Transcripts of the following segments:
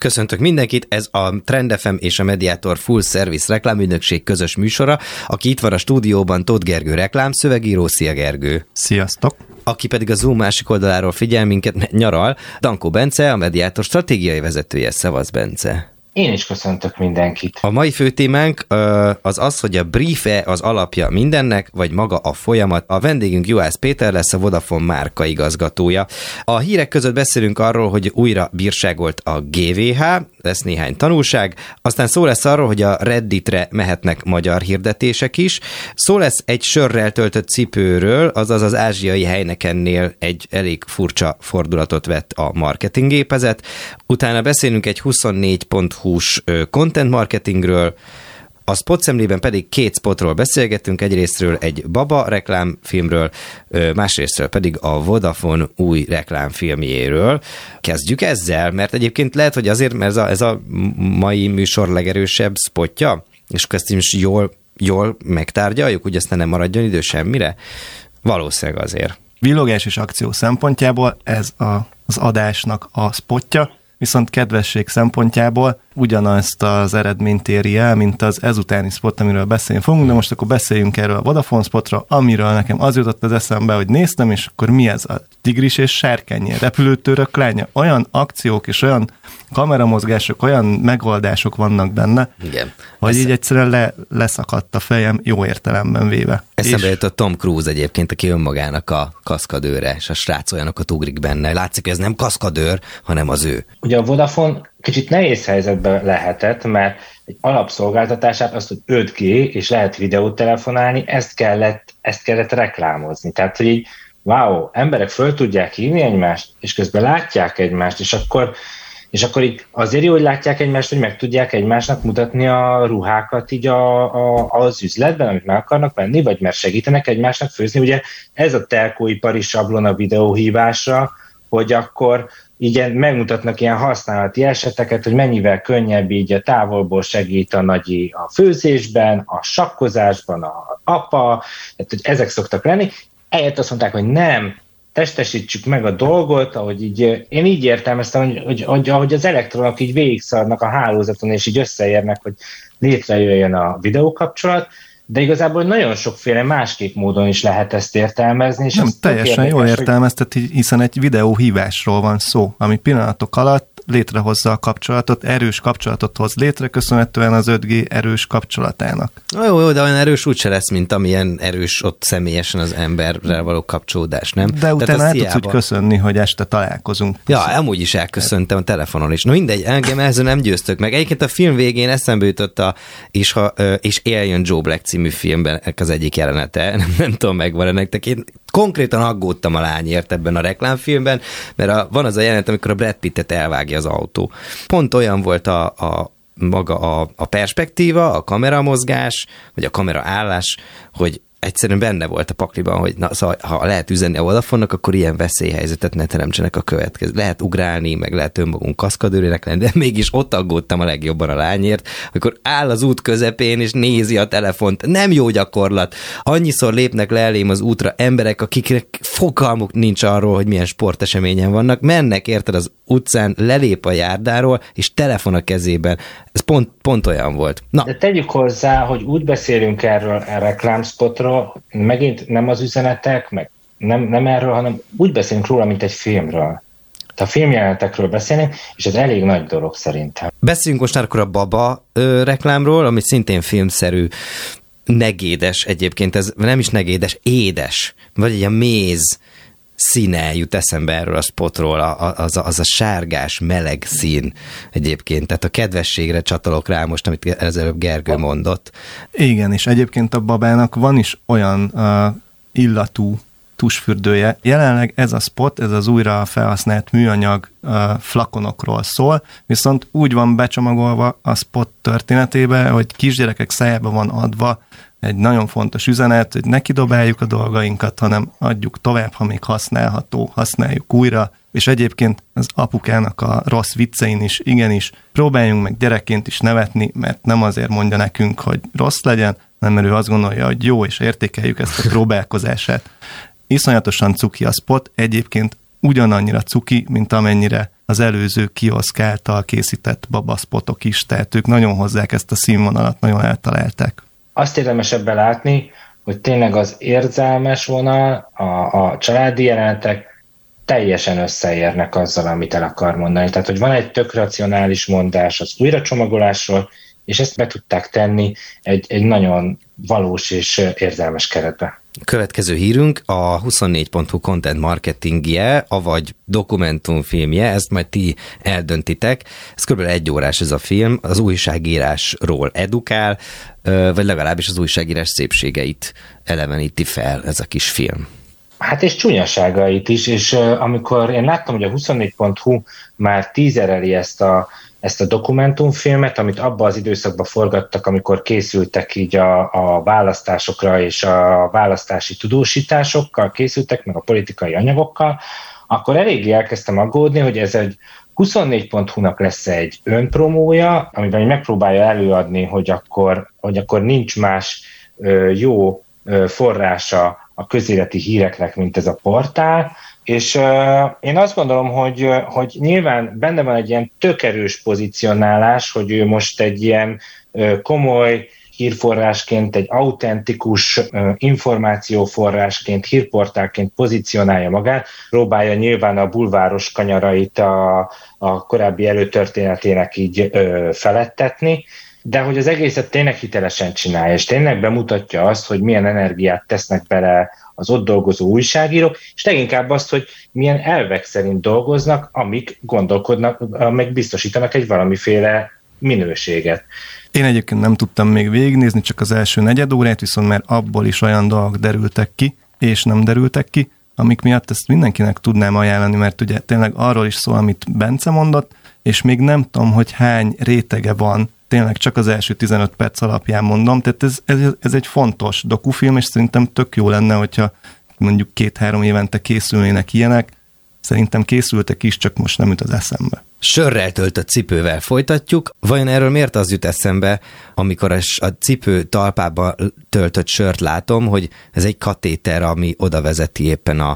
Köszöntök mindenkit, ez a Trend FM és a Mediator Full Service reklámügynökség közös műsora. Aki itt van a stúdióban, Tóth Gergő reklámszövegíró. Szia Gergő! Sziasztok! Aki pedig a Zoom másik oldaláról figyel minket, nyaral, Dankó Bence, a Mediator stratégiai vezetője. Szevasz, Bence! Én is köszöntök mindenkit. A mai fő témánk az, hogy a brief-e az alapja mindennek, vagy maga a folyamat. A vendégünk Juhász Péter lesz, a Vodafone márka igazgatója. A hírek között beszélünk arról, hogy újra bírságolt a GVH, lesz néhány tanulság, aztán szó lesz arról, hogy a Redditre mehetnek magyar hirdetések is. Szó lesz egy sörrel töltött cipőről, azaz az ázsiai Heinekennél egy elég furcsa fordulatot vett a marketinggépezet. Utána beszélünk egy 24.hu-s content marketingről, a spotszemlében pedig két spotról beszélgetünk, egyrésztről egy Baba reklámfilmről, másrésztről pedig a Vodafone új reklámfilmjéről. Kezdjük ezzel, mert egyébként lehet, hogy azért, mert ez a mai műsor legerősebb spotja, és ezt is jól megtárgyaljuk, hogy aztán nem maradjon idő semmire. Valószínűleg azért. Villogás és akció szempontjából ez az adásnak a spotja, viszont kedvesség szempontjából ugyanazt az eredményt éri el, mint az ezutáni spot, amiről beszélni fogunk, de most akkor beszéljünk erről a Vodafone spotra, amiről nekem az jutott az eszembe, hogy néztem, és akkor mi ez a tigris és sárkányi repülőtörök lánya. Olyan akciók és olyan kameramozgások, olyan megoldások vannak benne, igen, hogy így egyszerűen leszakadt a fejem jó értelemben véve. Eszembe jött a Tom Cruise egyébként, aki önmagának a kaszkadőre, és a srác olyanokat ugrik benne. Látszik, hogy ez nem kaszkadőr, hanem az ő. Ugye a Vodafone kicsit nehéz helyzetben lehetett, mert egy alapszolgáltatását, azt, hogy 5G, és lehet videót telefonálni, ezt kellett reklámozni. Tehát, hogy így, wow, emberek föl tudják hívni egymást, és közben látják egymást, és akkor így azért jó, hogy látják egymást, hogy meg tudják egymásnak mutatni a ruhákat így az üzletben, amit meg akarnak venni, vagy mert segítenek egymásnak főzni. Ugye ez a telkóipari sablon a videóhívásra, hogy akkor így megmutatnak ilyen használati eseteket, hogy mennyivel könnyebb így a távolból segít a nagyi a főzésben, a sakkozásban, a apa, tehát hogy ezek szoktak lenni. Eljött azt mondták, hogy nem, testesítsük meg a dolgot, ahogy így, én így értelmeztem, hogy ahogy az elektronok így végigszarnak a hálózaton, és így összeérnek, hogy létrejöjjön a videókapcsolat, de igazából nagyon sokféle másképp módon is lehet ezt értelmezni. És nem, teljesen jól értelmeztet, hiszen egy videóhívásról van szó, ami pillanatok alatt létrehozza a kapcsolatot, erős kapcsolatot hoz létre, köszönhetően az 5G erős kapcsolatának. Jó, de olyan erős úgyse lesz, mint amilyen erős ott személyesen az emberrel való kapcsolódás, nem? De utána el tudsz úgy köszönni, hogy este találkozunk. Ja, amúgy is elköszöntem a telefonon is. No mindegy, engem ezzel nem győztök meg. Egyébként a film végén eszembe jutott és Éljön Joe Black című filmben az egyik jelenete. Nem tudom, megvan-e nektek. Én konkrétan aggódtam a lányért ebben a reklámfilmben, mert van az a jelenet, amikor a Brad Pittet elvágja az autó. Pont olyan volt maga a perspektíva, a kameramozgás, vagy a kameraállás, hogy egyszerűen benne volt a pakliban, hogy szóval, ha lehet üzenni a Vodafone-nak, akkor ilyen veszélyhelyzetet ne teremtsenek a következő. Lehet ugrálni, meg lehet önmagunk kaszkadőrének lenni, de mégis ott aggódtam a legjobban a lányért, amikor áll az út közepén, és nézi a telefont. Nem jó gyakorlat. Annyiszor lépnek le elém az útra emberek, akiknek fogalmuk nincs arról, hogy milyen sporteseményen vannak, mennek, érted, az utcán, lelép a járdáról, és telefon a kezében. Ez pont olyan volt. Na. De tegyük hozzá, hogy úgy beszélünk erről a reklámspotról, megint nem az üzenetek, meg nem erről, hanem úgy beszélünk róla, mint egy filmről. A filmjelenetekről beszélünk, és ez elég nagy dolog szerintem. Beszéljünk most akkor a Baba reklámról, ami szintén filmszerű, negédes egyébként, ez nem is negédes, édes, vagy egy a méz színe jut eszembe erről a spotról, az a sárgás, meleg szín egyébként, tehát a kedvességre csatolok rá most, amit előbb Gergő mondott. Igen, és egyébként a Babának van is olyan illatú tusfürdője. Jelenleg ez a spot, ez az újra felhasznált műanyag flakonokról szól, viszont úgy van becsomagolva a spot történetébe, hogy kisgyerekek szájába van adva egy nagyon fontos üzenet, hogy ne kidobáljuk a dolgainkat, hanem adjuk tovább, ha még használható, használjuk újra, és egyébként az apukának a rossz viccein is igenis próbáljunk meg gyerekként is nevetni, mert nem azért mondja nekünk, hogy rossz legyen, hanem mert ő azt gondolja, hogy jó, és értékeljük ezt a próbálkozását. Iszonyatosan cuki a spot, egyébként ugyanannyira cuki, mint amennyire az előző kioszk által készített babaszpotok is, tehát ők nagyon hozzák ezt a színvonalat, nagyon eltalálták. Azt érdemes ebben látni, hogy tényleg az érzelmes vonal, a családi jelenetek teljesen összeérnek azzal, amit el akar mondani. Tehát, hogy van egy tök racionális mondás az újracsomagolásról, és ezt be tudták tenni egy nagyon valós és érzelmes keretbe. Következő hírünk a 24.hu content marketingje, avagy dokumentumfilmje, ezt majd ti eldöntitek. Ez kb. 1 órás ez a film, az újságírásról edukál, vagy legalábbis az újságírás szépségeit eleveníti fel ez a kis film. Hát és csúnyaságait is, és amikor én láttam, hogy a 24.hu már tízereli ezt a dokumentumfilmet, amit abban az időszakban forgattak, amikor készültek így a választásokra és a választási tudósításokkal készültek, meg a politikai anyagokkal, akkor eléggé elkezdtem aggódni, hogy ez egy 24.hu-nak lesz egy önpromója, amiben megpróbálja előadni, hogy akkor nincs más jó forrása a közéleti híreknek, mint ez a portál, és én azt gondolom, hogy nyilván benne van egy ilyen tök erős pozicionálás, hogy ő most egy ilyen komoly hírforrásként, egy autentikus információforrásként, hírportálként pozícionálja magát, próbálja nyilván a bulváros kanyarait a korábbi előtörténetének így felettetni, de hogy az egészet tényleg hitelesen csinálja, és tényleg bemutatja azt, hogy milyen energiát tesznek bele az ott dolgozó újságírók, és leginkább azt, hogy milyen elvek szerint dolgoznak, amik gondolkodnak, meg biztosítanak egy valamiféle minőséget. Én egyébként nem tudtam még végignézni, csak az első negyed órát, viszont már abból is olyan dolgok derültek ki, és nem derültek ki, amik miatt ezt mindenkinek tudnám ajánlani, mert ugye tényleg arról is szól, amit Bence mondott, és még nem tudom, hogy hány rétege van, tényleg csak az első 15 perc alapján mondom, tehát ez egy fontos dokufilm, és szerintem tök jó lenne, hogyha mondjuk 2-3 évente készülnének ilyenek, szerintem készültek is, csak most nem jut az eszembe. Sörrel töltött cipővel folytatjuk. Vajon erről miért az jut eszembe, amikor a cipő talpába töltött sört látom, hogy ez egy katéter, ami oda vezeti éppen a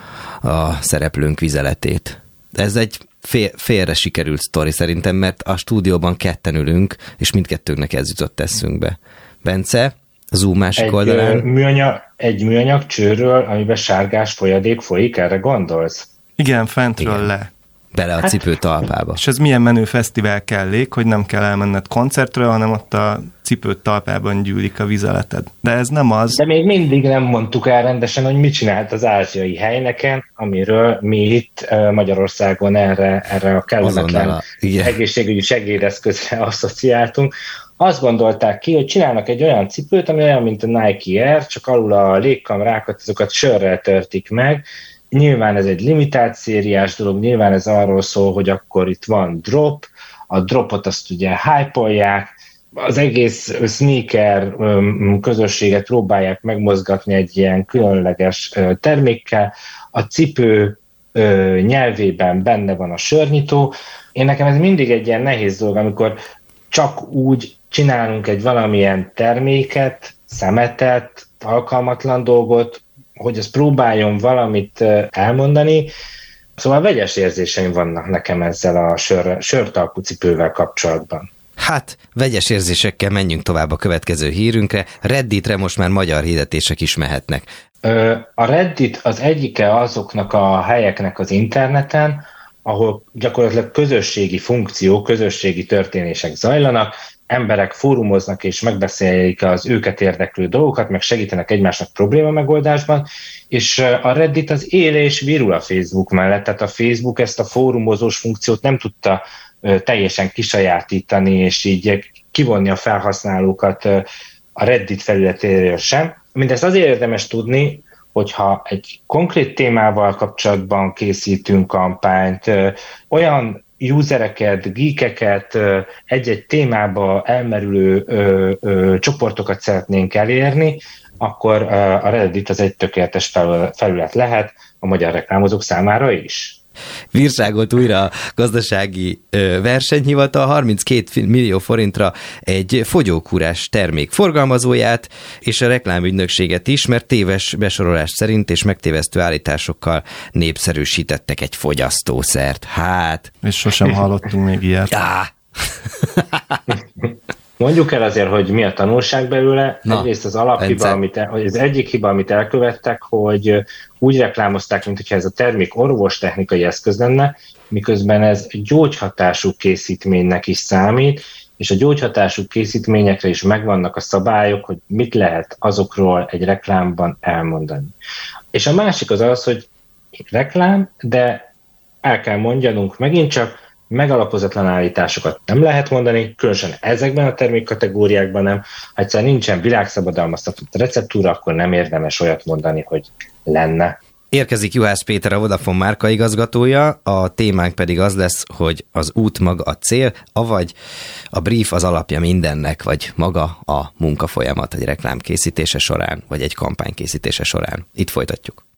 szereplőnk vizeletét. Ez egy félre sikerült sztori szerintem, mert a stúdióban ketten ülünk, és mindkettőnknek ez jutott eszünkbe. Bence, a Zoom másik oldalán. Egy műanyag csőről, amiben sárgás folyadék folyik, erre gondolsz? Igen, fentről le. Bele a cipő talpába. És ez milyen menő fesztivál kellék, hogy nem kell elmenned koncertre, hanem ott a cipőt talpában gyűlik a vizeleted. De ez nem az. De még mindig nem mondtuk el rendesen, hogy mit csinált az ázsiai helyneken, amiről mi itt Magyarországon erre a kellemetlen egészségügyi segédeszközre asszociáltunk. Azt gondolták ki, hogy csinálnak egy olyan cipőt, ami olyan, mint a Nike Air, csak alul a légkamrákat, azokat sörrel törtik meg. Nyilván ez egy limitált szériás dolog, nyilván ez arról szól, hogy akkor itt van drop, a dropot azt ugye hype-olják, az egész sneaker közösséget próbálják megmozgatni egy ilyen különleges termékkel, a cipő nyelvében benne van a sörnyitó. Nekem ez mindig egy ilyen nehéz dolog, amikor csak úgy csinálunk egy valamilyen terméket, szemetet, alkalmatlan dolgot, hogy az próbáljon valamit elmondani. Szóval vegyes érzéseim vannak nekem ezzel a sörtalpú cipővel kapcsolatban. Hát, vegyes érzésekkel menjünk tovább a következő hírünkre. Redditre most már magyar hirdetések is mehetnek. A Reddit az egyike azoknak a helyeknek az interneten, ahol gyakorlatilag közösségi funkciók, közösségi történések zajlanak, emberek fórumoznak és megbeszélik az őket érdeklő dolgokat, meg segítenek egymásnak probléma megoldásban, és a Reddit az él és virul a Facebook mellett, tehát a Facebook ezt a fórumozós funkciót nem tudta teljesen kisajátítani, és így kivonni a felhasználókat a Reddit felületéről sem. Mindezt azért érdemes tudni, hogyha egy konkrét témával kapcsolatban készítünk kampányt, olyan usereket, geekeket, egy-egy témába elmerülő csoportokat szeretnénk elérni, akkor a Reddit az egy tökéletes felület lehet a magyar reklámozók számára is. bírságolt újra a gazdasági versenyhivatal 32 millió forintra egy fogyókúrás termék forgalmazóját, és a reklámügynökséget is, mert téves besorolás szerint és megtévesztő állításokkal népszerűsítettek egy fogyasztószert. Hát. És sosem hallottunk még ilyet. Mondjuk el azért, hogy mi a tanulság belőle. Egyrészt az alaphiba, az egyik hiba, amit elkövettek, hogy úgy reklámozták, mintha ez a termék orvostechnikai eszköz lenne, miközben ez gyógyhatású készítménynek is számít, és a gyógyhatású készítményekre is megvannak a szabályok, hogy mit lehet azokról egy reklámban elmondani. És a másik az, hogy reklám, de el kell mondjanunk megint csak, megalapozatlan állításokat nem lehet mondani, különösen ezekben a termékkategóriákban nem. Ha egyszer nincsen világszabadalmaztatott receptúra, akkor nem érdemes olyat mondani, hogy lenne. Érkezik Juhász Péter, a Vodafone márkaigazgatója, a témánk pedig az lesz, hogy az út maga a cél, avagy a brief az alapja mindennek, vagy maga a munkafolyamat egy reklám készítése során, vagy egy kampány készítése során. Itt folytatjuk.